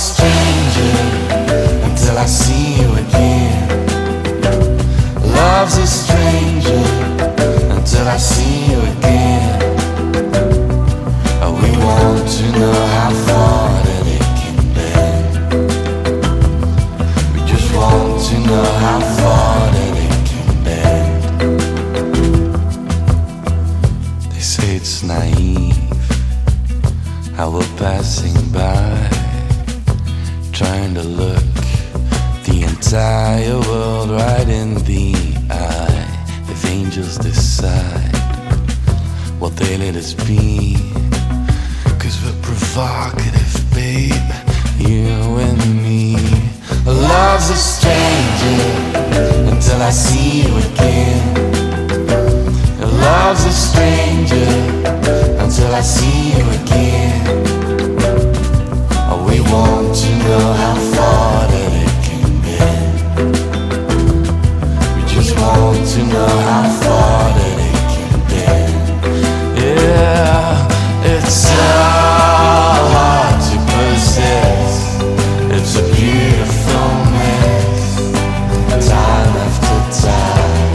stranger until I see you again. Love's a stranger until I see you again. We want to know how far that it can bend. We just want to know how far that it can bend. They say it's naive how we're passing by, trying to look the entire world right in the eye. If angels decide what they let us be, 'cause we're provocative, babe, you and me. Love's a stranger until I see you again. Love's a stranger until I see you again. We want to know how far that it can bend. We just want to know how far that it can bend. Yeah, it's so hard to possess. It's a beautiful mess, time after time.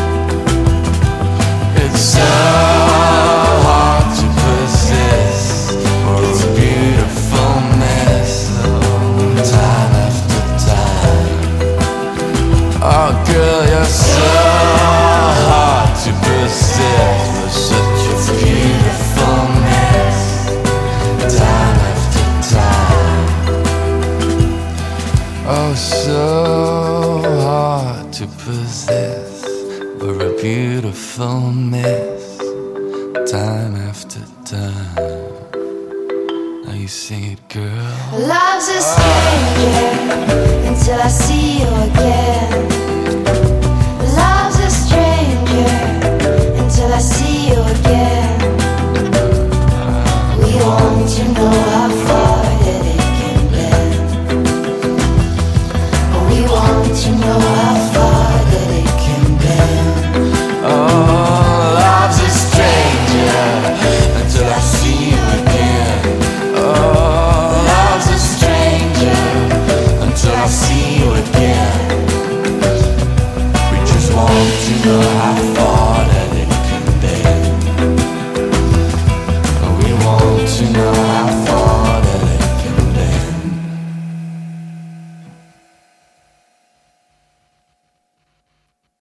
It's so hard to possess. It's a beautiful mess, time after time. Oh girl, you're so hard to possess. You're such a beautiful mess, time after time. Oh, so hard to possess. We're a beautiful mess, time after time. Now you sing it, girl. Love's a stranger until I see you again.